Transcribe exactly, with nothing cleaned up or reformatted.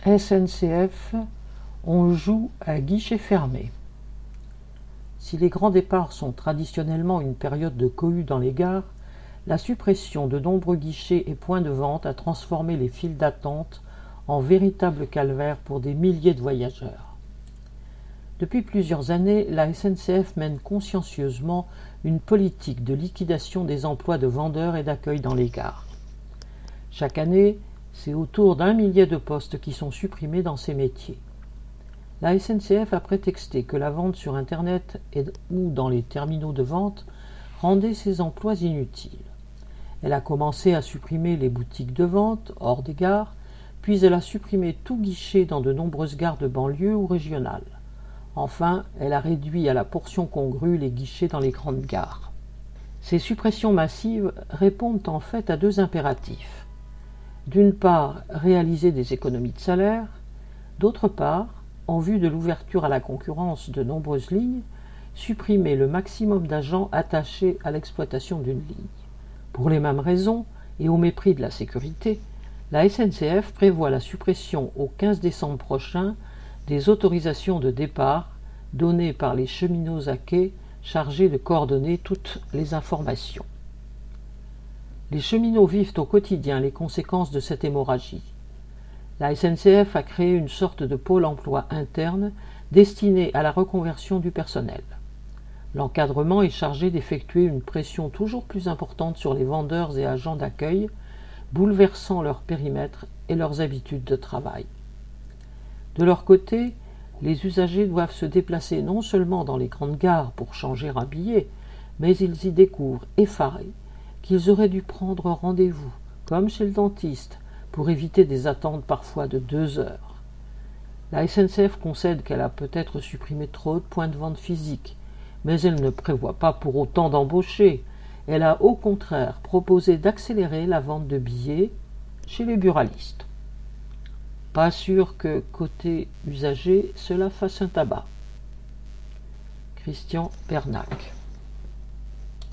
S N C F, on joue à guichet fermé. Si les grands départs sont traditionnellement une période de cohue dans les gares, la suppression de nombreux guichets et points de vente a transformé les files d'attente en véritable calvaire pour des milliers de voyageurs. Depuis plusieurs années, la S N C F mène consciencieusement une politique de liquidation des emplois de vendeurs et d'accueil dans les gares. Chaque année, c'est autour d'un millier de postes qui sont supprimés dans ces métiers. La S N C F a prétexté que la vente sur Internet et ou dans les terminaux de vente rendait ces emplois inutiles. Elle a commencé à supprimer les boutiques de vente hors des gares, puis elle a supprimé tout guichet dans de nombreuses gares de banlieue ou régionales. Enfin, elle a réduit à la portion congrue les guichets dans les grandes gares. Ces suppressions massives répondent en fait à deux impératifs. D'une part, réaliser des économies de salaire, d'autre part, en vue de l'ouverture à la concurrence de nombreuses lignes, supprimer le maximum d'agents attachés à l'exploitation d'une ligne. Pour les mêmes raisons, et au mépris de la sécurité, la S N C F prévoit la suppression au quinze décembre prochain des autorisations de départ données par les cheminots à quai chargés de coordonner toutes les informations. Les cheminots vivent au quotidien les conséquences de cette hémorragie. La S N C F a créé une sorte de pôle emploi interne destiné à la reconversion du personnel. L'encadrement est chargé d'effectuer une pression toujours plus importante sur les vendeurs et agents d'accueil, bouleversant leur périmètre et leurs habitudes de travail. De leur côté, les usagers doivent se déplacer non seulement dans les grandes gares pour changer un billet, mais ils y découvrent, effarés, qu'ils auraient dû prendre rendez-vous, comme chez le dentiste, pour éviter des attentes parfois de deux heures. La S N C F concède qu'elle a peut-être supprimé trop de points de vente physiques, mais elle ne prévoit pas pour autant d'embaucher. Elle a au contraire proposé d'accélérer la vente de billets chez les buralistes. Pas sûr que, côté usager, cela fasse un tabac. Christian Bernac.